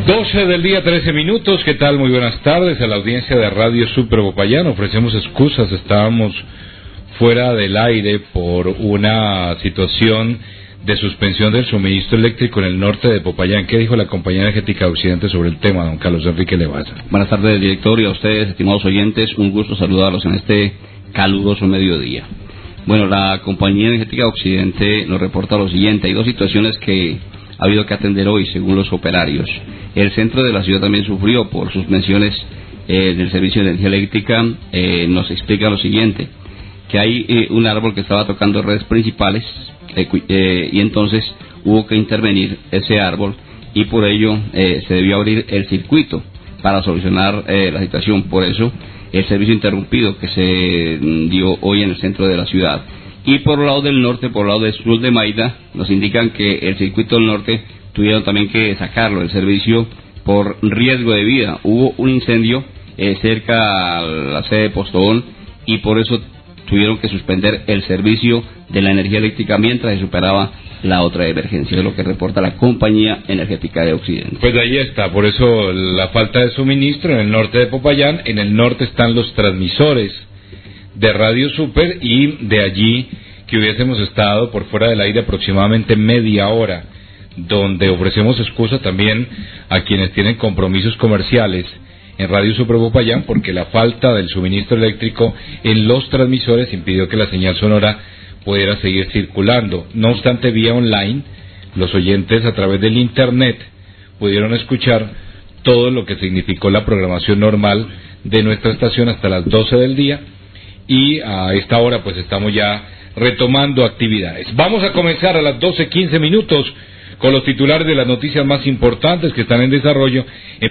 12 del día, 13 minutos. ¿Qué tal? Muy buenas tardes a la audiencia de Radio Super Popayán. Ofrecemos excusas, estábamos fuera del aire por una situación de suspensión del suministro eléctrico en el norte de Popayán. ¿Qué dijo la Compañía Energética de Occidente sobre el tema, don Carlos Enrique Levasa? Buenas tardes, director, y a ustedes, estimados oyentes, un gusto saludarlos en este caluroso mediodía. Bueno, la Compañía Energética de Occidente nos reporta lo siguiente: hay dos situaciones que ha habido que atender hoy, según los operarios. El centro de la ciudad también sufrió por suspensiones del servicio de energía eléctrica. Nos explica lo siguiente, que hay un árbol que estaba tocando redes principales y entonces hubo que intervenir ese árbol y por ello se debió abrir el circuito para solucionar la situación. Por eso el servicio interrumpido que se dio hoy en el centro de la ciudad. Y por el lado del norte, por el lado del sur de Maida, nos indican que el circuito del norte tuvieron también que sacarlo, el servicio, por riesgo de vida. Hubo un incendio cerca a la sede de Postobón y por eso tuvieron que suspender el servicio de la energía eléctrica mientras se superaba la otra emergencia, es lo que reporta la Compañía Energética de Occidente. Pues ahí está, por eso la falta de suministro en el norte de Popayán. En el norte están los transmisores de Radio Super y de allí que hubiésemos estado por fuera del aire aproximadamente media hora, donde ofrecemos excusa también a quienes tienen compromisos comerciales en Radio Super Popayán, porque la falta del suministro eléctrico en los transmisores impidió que la señal sonora pudiera seguir circulando. No obstante, vía online, los oyentes a través del internet pudieron escuchar todo lo que significó la programación normal de nuestra estación hasta las 12 del día, y a esta hora pues estamos ya retomando actividades. Vamos a comenzar a las 12:15 minutos con los titulares de las noticias más importantes que están en desarrollo.